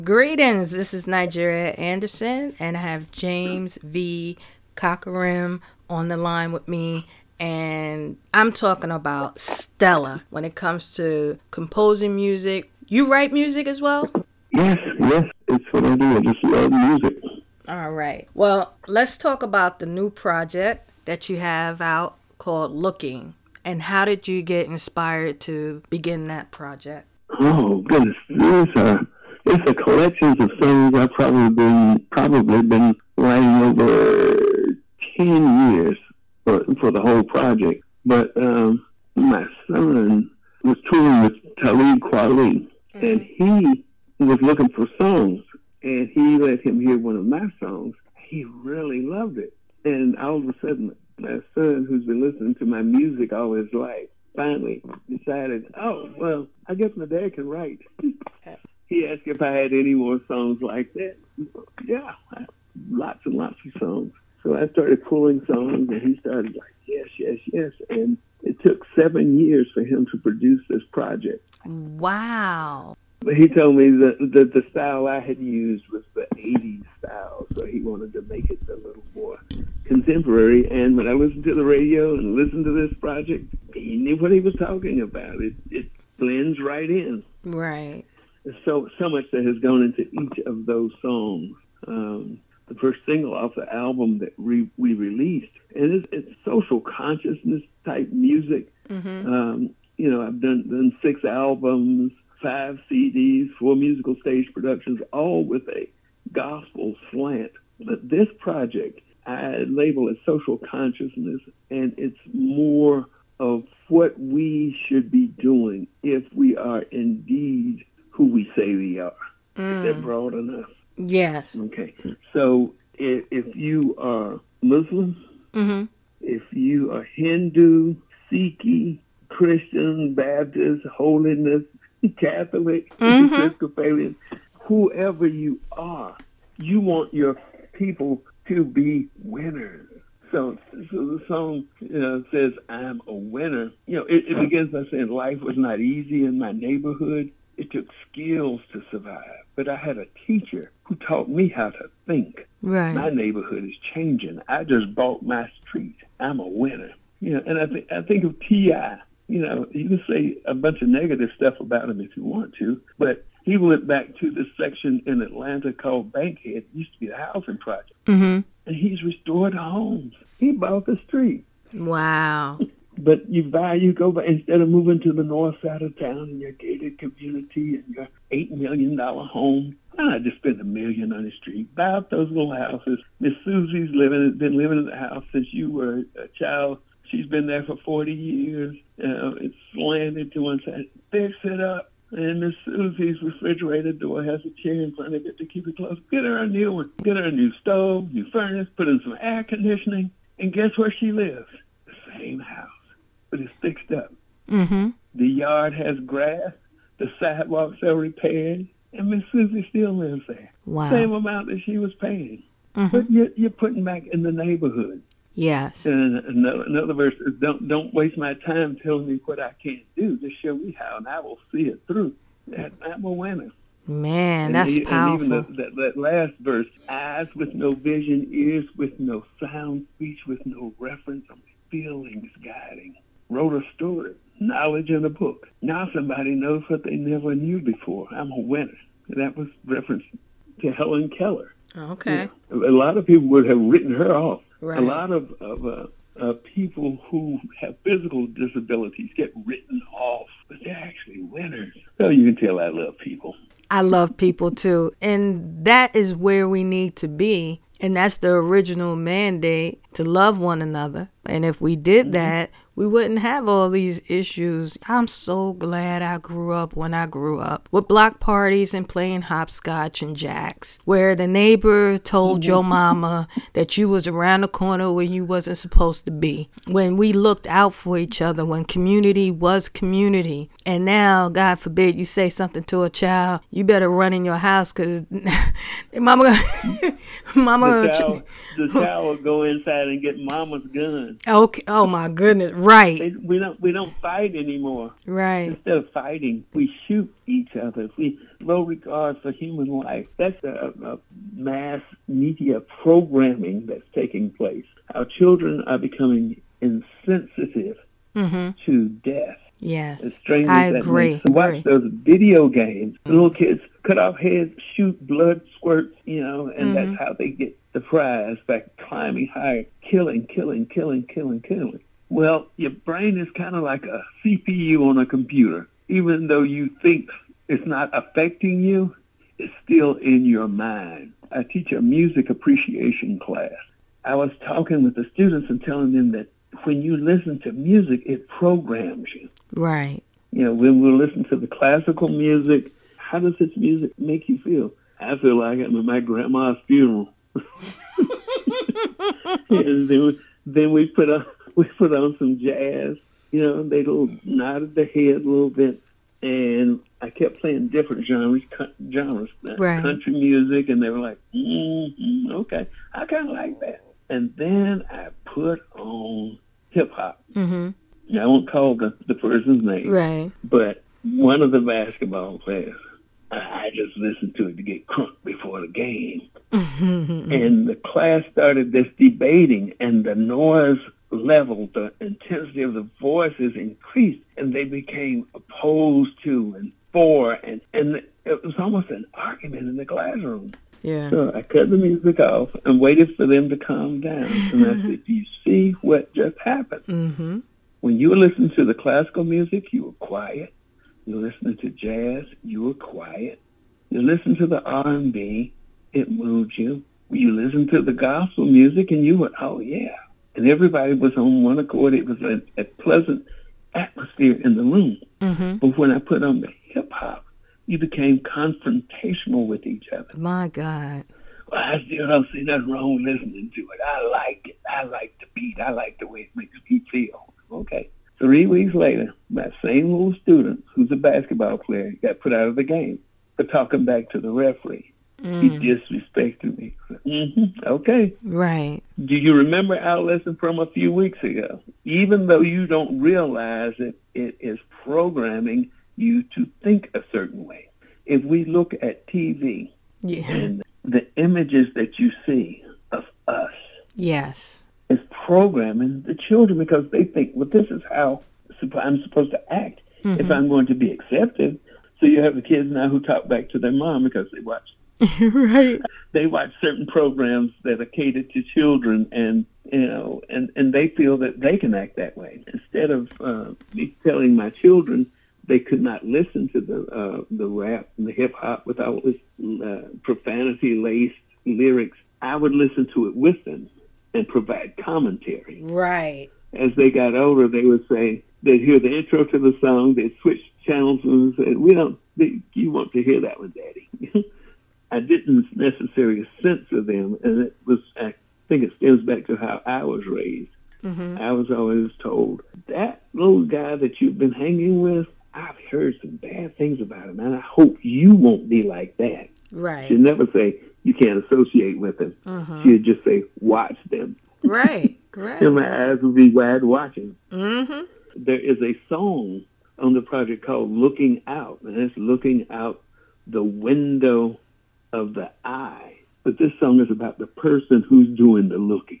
Greetings, this is Nigeria Anderson, and I have James V. Cockerim on the line with me, and I'm talking about Stella when it comes to composing music. You write music as well? Yes, it's what I do. I just love music. All right. Well, let's talk about the new project that you have out called Looking, and how did you get inspired to begin that project? Oh goodness, it's a collection of songs I've probably been writing over 10 years for the whole project. But my son was touring with Talib Kweli, and he was looking for songs, and he let him hear one of my songs. He really loved it, and all of a sudden, my son, who's been listening to my music all his life, finally decided, oh, well, I guess my dad can write. He asked if I had any more songs like that. Yeah, lots and lots of songs. So I started pulling songs, and he started like, yes. And it took 7 years for him to produce this project. Wow. But he told me that the style I had used was the 80s style, so he wanted to make it a little more contemporary. And when I listened to the radio and listened to this project, he knew what he was talking about. It blends right in. Right. So much that has gone into each of those songs. The first single off the album that we released, and it's social consciousness type music. Mm-hmm. I've done 6 albums, 5 CDs, 4 musical stage productions, all with a gospel slant. But this project, I label as social consciousness, and it's more of what we should be doing if we are indeed who we say we are. Is that broad enough? Yes. Okay. So if you are Muslim, mm-hmm. if you are Hindu, Sikh, Christian, Baptist, Holiness, Catholic, mm-hmm. Episcopalian, whoever you are, you want your people to be winners. So the song says, I'm a winner. It begins by saying life was not easy in my neighborhood. It took skills to survive. But I had a teacher who taught me how to think. Right. My neighborhood is changing. I just bought my street. I'm a winner. And I think of T.I. You can say a bunch of negative stuff about him if you want to, but he went back to this section in Atlanta called Bankhead. It used to be a housing project. Mm-hmm. And he's restored homes. He bought the street. Wow. But you go back, instead of moving to the north side of town in your gated community and your $8 million home, why not just spend $1 million on the street? Buy up those little houses. Miss Susie's been living in the house since you were a child. She's been there for 40 years. It's slanted to one side. Fix it up. And Miss Susie's refrigerator door has a chair in front of it to keep it closed. Get her a new one. Get her a new stove, new furnace, put in some air conditioning. And guess where she lives? The same house. But it's fixed up. Mm-hmm. The yard has grass. The sidewalks are repaired. And Miss Susie still lives there. Wow. Same amount that she was paying. Mm-hmm. But you're putting back in the neighborhood. Yes. And another verse is, don't waste my time telling me what I can't do. Just show me how, and I will see it through. I'm a winner. Man, that's powerful. And even that last verse, eyes with no vision, ears with no sound, speech with no reference, feelings guiding. Wrote a story, knowledge in a book. Now somebody knows what they never knew before. I'm a winner. And that was reference to Helen Keller. Okay. A lot of people would have written her off. Right. A lot of people who have physical disabilities get written off, but they're actually winners. So you can tell I love people. I love people too. And that is where we need to be. And that's the original mandate, to love one another. And if we did that, we wouldn't have all these issues. I'm so glad I grew up when I grew up with block parties and playing hopscotch and jacks, where the neighbor told your mama that you was around the corner when you wasn't supposed to be, when we looked out for each other, when community was community. And now, God forbid, you say something to a child, you better run in your house because mama the child will go inside and get mama's gun. Okay. Oh my goodness. Right. We don't fight anymore. Right. Instead of fighting, we shoot each other. We low regard for human life. That's a mass media programming that's taking place. Our children are becoming insensitive to death. Yes. As strange I as that agree. makes. Watch those video games. Little kids cut off heads, shoot blood squirts, and that's how they get the prize by climbing higher, killing. Well, your brain is kind of like a CPU on a computer. Even though you think it's not affecting you, it's still in your mind. I teach a music appreciation class. I was talking with the students and telling them that when you listen to music, it programs you. Right. When we listen to the classical music, how does this music make you feel? I feel like I'm at my grandma's funeral. And then we put on some jazz. They nodded their head a little bit, and I kept playing different genres, right. Country music, and they were like, okay, I kind of like that. And then I put on hip hop. Mm-hmm. I won't call the person's name, right? But one of the basketball players, I just listened to it to get crunk before the game. And the class started this debating, and the noise level, the intensity of the voices increased, and they became opposed to and for, and it was almost an argument in the classroom. Yeah. So I cut the music off and waited for them to calm down. And I said, "Do you see what just happened? Mm-hmm. When you were listening to the classical music, you were quiet. You were listening to jazz, you were quiet. You listened to the R&B, it moved you. You listened to the gospel music, and you were, oh yeah." And everybody was on one accord. It was a pleasant atmosphere in the room. Mm-hmm. But when I put on the hip-hop, you became confrontational with each other. My God. Well, I still don't see nothing wrong with listening to it. I like it. I like the beat. I like the way it makes me feel. Okay. 3 weeks later, that same little student who's a basketball player got put out of the game for talking back to the referee. He disrespected me. Okay. Right. Do you remember our lesson from a few weeks ago? Even though you don't realize it, it is programming you to think a certain way. If we look at TV and the images that you see of us, yes, it's programming the children because they think, well, this is how I'm supposed to act if I'm going to be accepted. So you have the kids now who talk back to their mom because they watch. Right. They watch certain programs that are catered to children, and and they feel that they can act that way. Instead of me telling my children they could not listen to the rap and the hip hop with all this profanity laced lyrics, I would listen to it with them and provide commentary. Right. As they got older, they would say they'd hear the intro to the song, they'd switch channels and say, you want to hear that one, Daddy. I didn't necessarily censor them, and I think it stems back to how I was raised. Mm-hmm. I was always told, that little guy that you've been hanging with, I've heard some bad things about him, and I hope you won't be like that. Right. She'd never say, you can't associate with them. Mm-hmm. She'd just say, watch them. Right, right. And my eyes would be wide watching. Mm-hmm. There is a song on the project called Looking Out, and it's looking out the window of the eye. But this song is about the person who's doing the looking.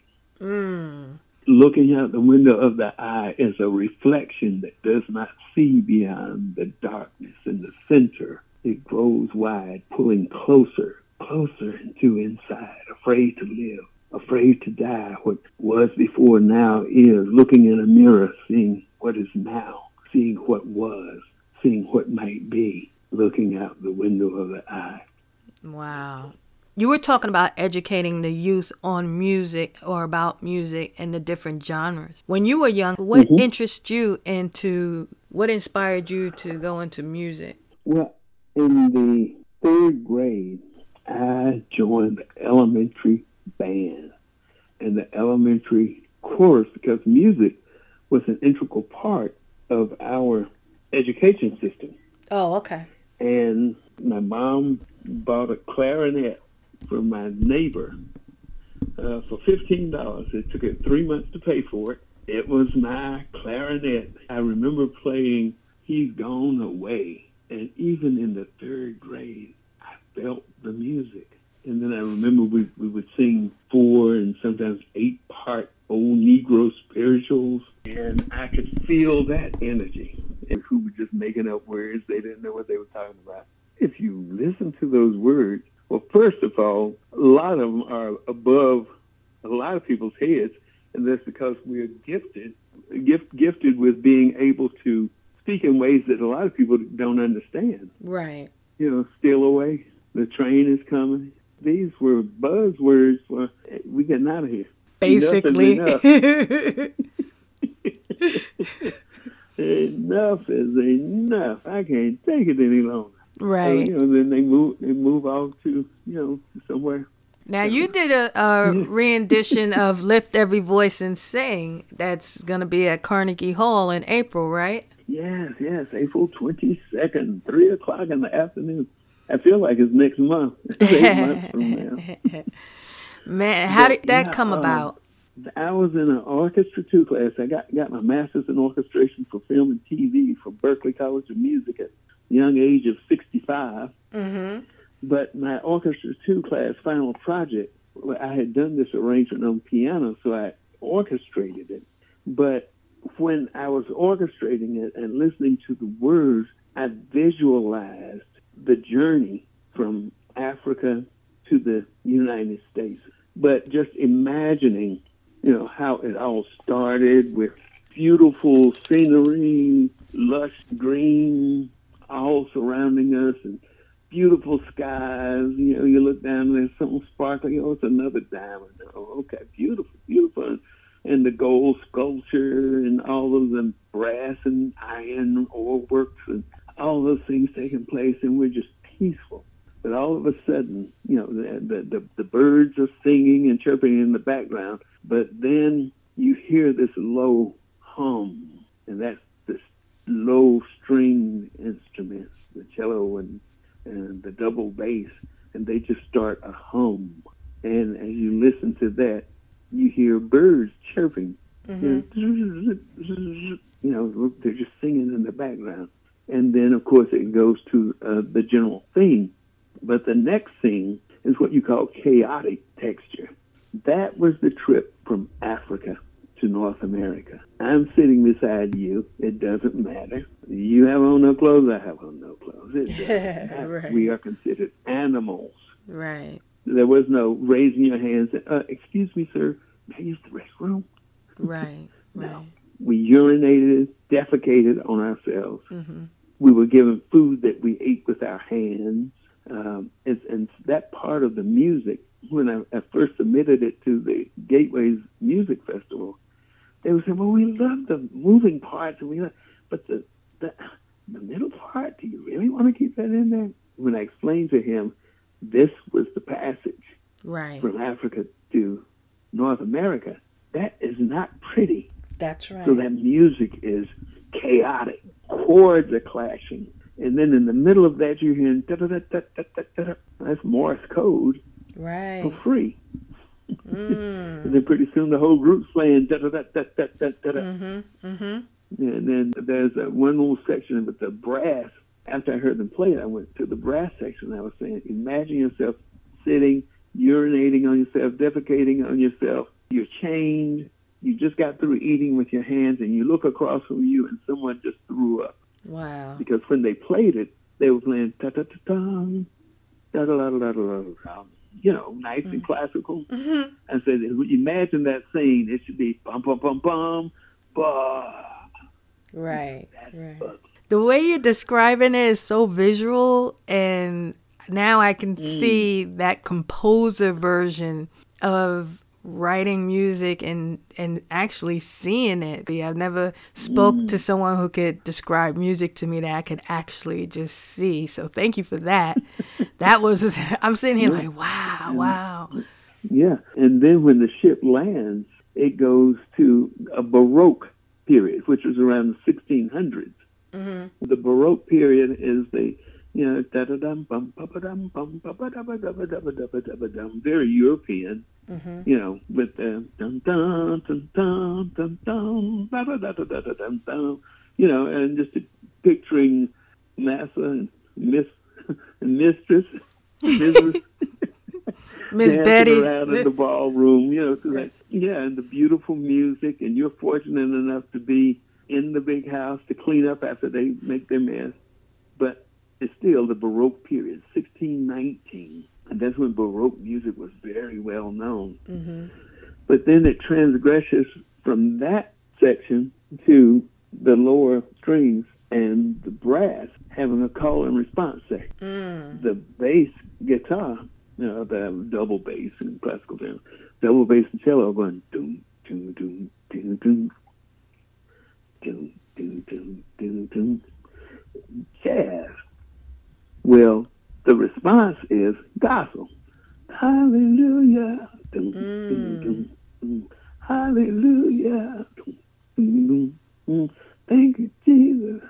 Looking out the window of the eye is a reflection that does not see beyond the darkness in the center. It grows wide, pulling closer into inside, afraid to live, afraid to die. What was before now is looking in a mirror, seeing what is now, seeing what was, seeing what might be, looking out the window of the eye. Wow. You were talking about educating the youth on music or about music and the different genres. When you were young, what interested you what inspired you to go into music? Well, in the 3rd grade, I joined the elementary band and the elementary chorus because music was an integral part of our education system. Oh, okay. And my mom bought a clarinet for my neighbor for $15. It took her 3 months to pay for it. It was my clarinet. I remember playing He's Gone Away. And even in the third grade, I felt the music. And then I remember we would sing 4 and sometimes 8-part old Negro spirituals. And I could feel that energy. And who were just making up words. They didn't know what they were talking about. If you listen to those words, well, first of all, a lot of them are above a lot of people's heads. And that's because we're gifted with being able to speak in ways that a lot of people don't understand. Right. Steal away, the train is coming. These were buzzwords for we getting out of here. Basically. Enough is enough. I can't take it any longer. Right. Then they move off to, somewhere. Now, you did a rendition of Lift Every Voice and Sing. That's going to be at Carnegie Hall in April, right? Yes. April 22nd, 3 o'clock in the afternoon. I feel like it's next month. It's 8 months from now. Man, how did that come about? I was in an orchestra 2 class. I got my master's in orchestration for film and TV from Berklee College of Music at the young age of 65. Mm-hmm. But my orchestra 2 class final project, I had done this arrangement on piano, so I orchestrated it. But when I was orchestrating it and listening to the words, I visualized the journey from Africa to the United States. But just imagining, how it all started with beautiful scenery, lush green, all surrounding us, and beautiful skies. You look down and there's something sparkling. Oh, it's another diamond. Oh, okay, beautiful. And the gold sculpture and all of the brass and iron ore works and all those things taking place, and we're just peaceful. But all of a sudden, the birds are singing and chirping in the background, but then you hear this low hum, and that's this low string instruments, the cello and the double bass, and they just start a hum. And as you listen to that, you hear birds chirping. Mm-hmm. They're just singing in the background. And then, of course, it goes to the general theme. But the next thing is what you call chaotic texture. That was the trip from Africa to North America. I'm sitting beside you. It doesn't matter. You have on no clothes, I have on no clothes. It doesn't matter. Right. We are considered animals. Right. There was no raising your hands. Excuse me, sir, may I use the restroom? Right. No. We urinated, defecated on ourselves. Mm-hmm. We were given food that we ate with our hands. And that part of the music, when I first submitted it to the Gateways Music Festival, they would say, well, we love the moving parts, but the middle part, do you really want to keep that in there? When I explained to him, this was the passage from Africa to North America. That is not pretty. That's right. So that music is chaotic. Chords are clashing. And then in the middle of that, you're hearing da-da-da-da-da-da-da. That's Morse code for free. And then pretty soon the whole group's playing da-da-da-da-da-da-da. Mm-hmm. Mm-hmm. And then there's one little section with the brass. After I heard them play it, I went to the brass section. I was saying, imagine yourself sitting, urinating on yourself, defecating on yourself. You're chained. You just got through eating with your hands, and you look across from you, and someone just threw up. Wow. Because when they played it, they were playing ta-ta-ta-ta, da-da-da-da-da-da-da, nice and classical. Mm-hmm. I said, imagine that scene. It should be bum-bum-bum-bum, bah. Right, right. The way you're describing it is so visual, and now I can see that composer version of writing music and actually seeing it. I've never spoke to someone who could describe music to me that I could actually just see. So thank you for that. That was, I'm sitting here like, wow. Yeah. And then when the ship lands, it goes to a Baroque period, which was around the 1600s. Mm-hmm. The Baroque period is the You know, da da dum bum ba ba dum bum ba ba da ba da ba da ba da ba da ba dum. Very European. Mm-hmm. You know, with the dum dum dum dum dum dum ba da da da da da dum dum. You know, and just picturing Massa and Miss and Mistress, Mrs. Miss dancing Betty. around in the ballroom. You know, so that, yeah, and the beautiful music, and you're fortunate enough to be in the big house to clean up after they make their mess. But it's still the Baroque period, 1619. And that's when Baroque music was very well known. Mm-hmm. But then it transgresses from that section to the lower strings and the brass having a call and response section. The bass guitar, you know, the double bass in classical terms, double bass and cello going doom, doom, doom, doom, doom, doom, doom, doom, doom, doom. Jazz. Well, the response is gospel. Hallelujah. Doom, doom, doom, doom. Hallelujah. Doom, doom, doom, doom. Thank you, Jesus.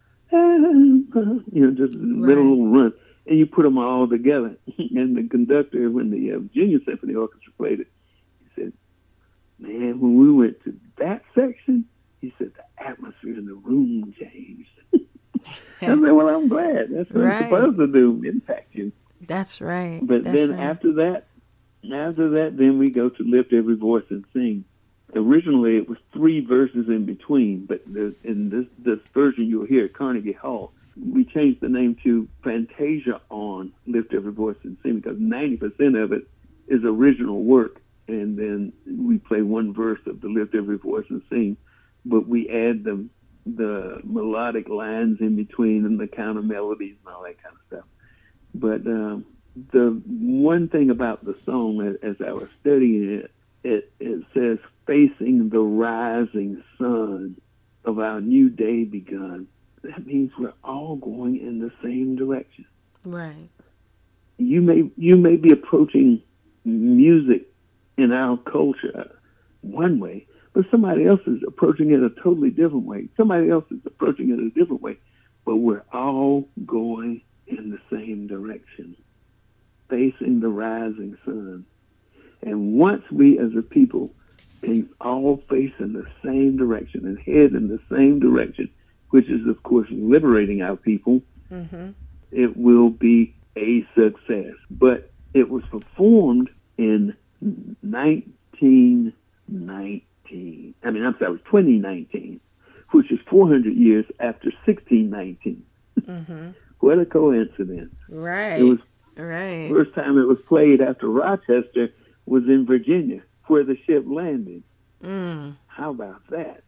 You know, just a little run. And you put them all together. And the conductor, when the Virginia Symphony Orchestra played it, he said, man, when we went to that section, he said the atmosphere in the room changed. I said, well, I'm glad. That's what it's supposed to do, impact you. That's right. But then after that, then we go to Lift Every Voice and Sing. Originally, it was 3 verses in between, but in this version you'll hear at Carnegie Hall, we changed the name to Fantasia on Lift Every Voice and Sing because 90% of it is original work, and then we play 1 verse of the Lift Every Voice and Sing, but we add the melodic lines in between and the counter melodies and all that kind of stuff. But the one thing about the song, as I was studying it says, facing the rising sun of our new day begun. That means we're all going in the same direction. Right. You may be approaching music in our culture one way, but somebody else is approaching it a totally different way. Somebody else is approaching it a different way, but we're all going in the same direction, facing the rising sun. And once we as a people can all face in the same direction and head in the same direction, which is, of course, liberating our people, it will be a success. But it was performed in 2019, which is 400 years after 1619. What a coincidence. Right. It was right. First time it was played after Rochester was in Virginia, where the ship landed. How about that?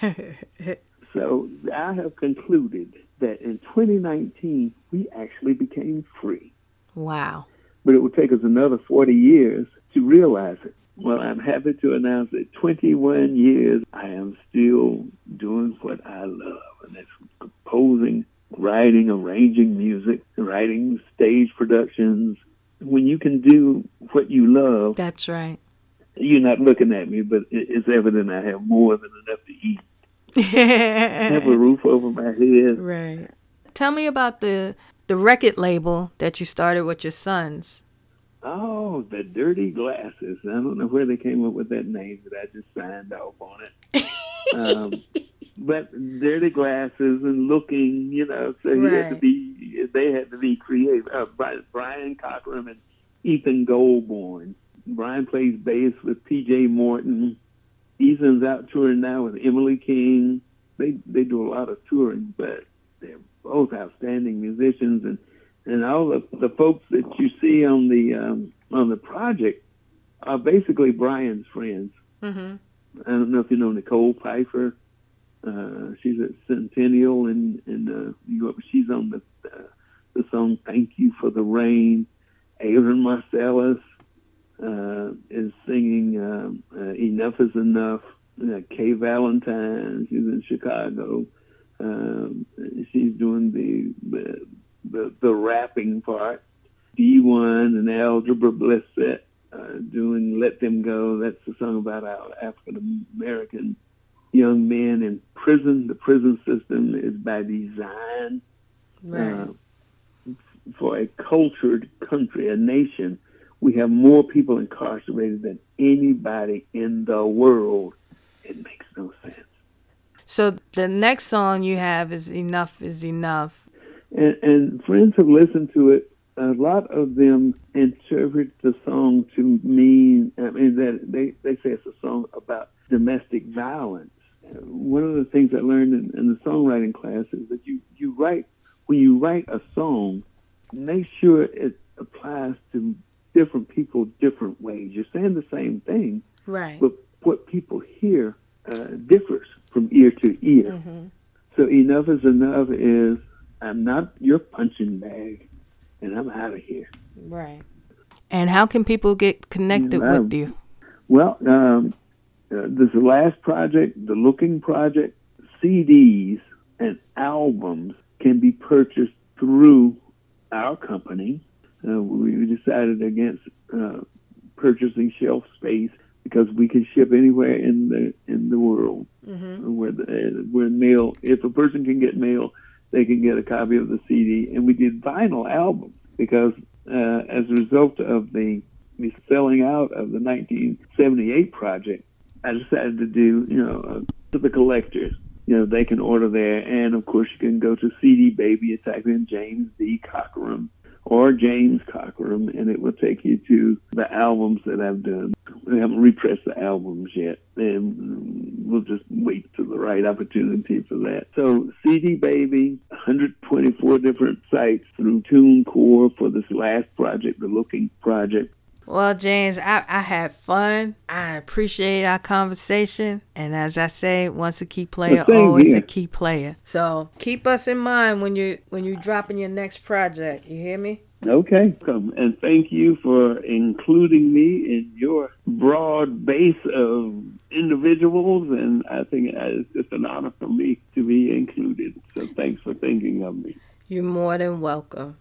So I have concluded that in 2019, we actually became free. Wow. But it would take us another 40 years to realize it. Well, I'm happy to announce that 21 years, I am still doing what I love, and that's composing, writing, arranging music, writing stage productions. When you can do what you love, that's right. You're not looking at me, but it's evident I have more than enough to eat. Have a roof over my head. Right. Tell me about the record label that you started with your sons. Oh, the Dirty Glasses. I don't know where they came up with that name, but I just signed off on it. But Dirty Glasses and Looking, you know, so they had to be creative. Brian Cochran and Ethan Goldborn. Brian plays bass with P.J. Morton. Ethan's out touring now with Emily King. They do a lot of touring, but they're both outstanding musicians, and all the folks that you see on the project are basically Brian's friends. I don't know if you know Nicole Pfeiffer. She's at Centennial in New York. She's on the song "Thank You for the Rain." Aaron Marcellus is singing "Enough Is Enough." Kay Valentine, she's in Chicago. She's doing the rapping part. D1 and Algebra Blissett doing "Let Them Go." That's the song about our African American young men in prison. The prison system is by design. Right. for a cultured country, a nation, we have more people incarcerated than anybody in the world. It makes no sense. So the next song you have is Enough is Enough. And friends have listened to it. A lot of them interpret the song to mean, that they say it's a song about domestic violence. One of the things I learned in the songwriting class is that when you write a song, make sure it applies to different people different ways. You're saying the same thing, right? But what people hear differs from ear to ear. Mm-hmm. So enough is enough is, I'm not your punching bag, and I'm out of here. Right. And how can people get connected with you? Well, this last project, the Looking Project, CDs and albums can be purchased through our company. We decided against purchasing shelf space because we can ship anywhere in the world. Mm-hmm. Where mail, if a person can get mail, they can get a copy of the CD. And we did vinyl albums because as a result of the selling out of the 1978 project, I decided to do, to the collectors. They can order there. And, of course, you can go to CD Baby and type in James D. Cockeram or James Cockeram, and it will take you to the albums that I've done. We haven't repressed the albums yet, and we'll just wait till the right opportunity for that. So CD Baby, 124 different sites through TuneCore for this last project, the Looking Project. Well, James, I had fun. I appreciate our conversation. And as I say, once a key player, always a key player. So keep us in mind when you're dropping your next project. You hear me? Okay. And thank you for including me in your broad base of individuals. And I think it's just an honor for me to be included. So thanks for thinking of me. You're more than welcome.